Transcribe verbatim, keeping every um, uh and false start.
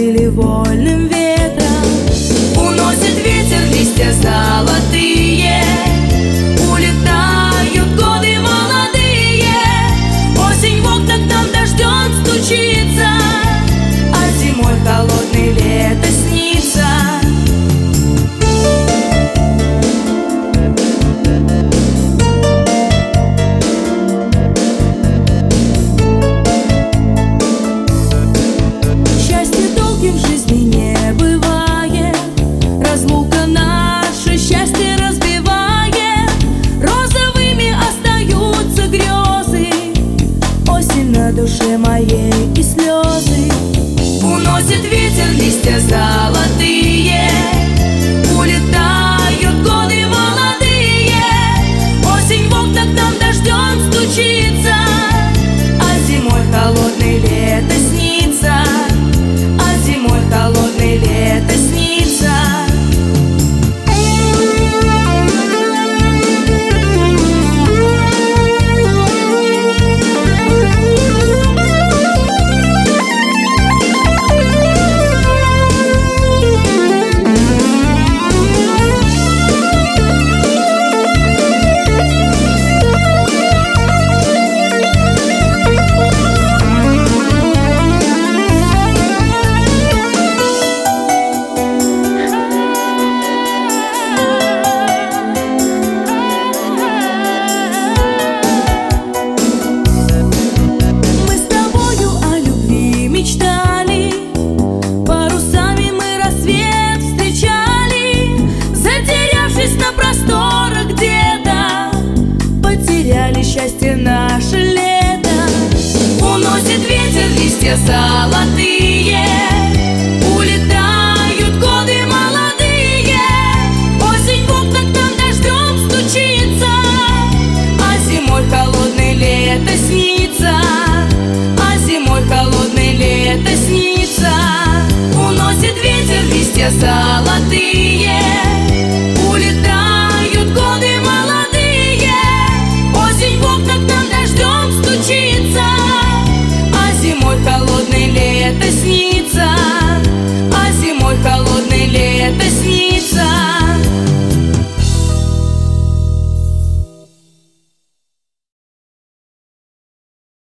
или вольным ветром. Уносит ветер листья золотые, улетают годы молодые. Осень в окна к нам дождем стучится, а зимой холодное лето снится. Счастье долгим в жизни не бывает, разлука наше счастье разбивает. Розовыми остаются грезы, осень на душе моей и слезы. Уносит ветер листья золотые, улетают годы молодые. Осень в окна к нам дождем стучится, а зимой холодное лето снится, а зимой холодное лето снится. Счастье наше лето. Уносит ветер листья золотые,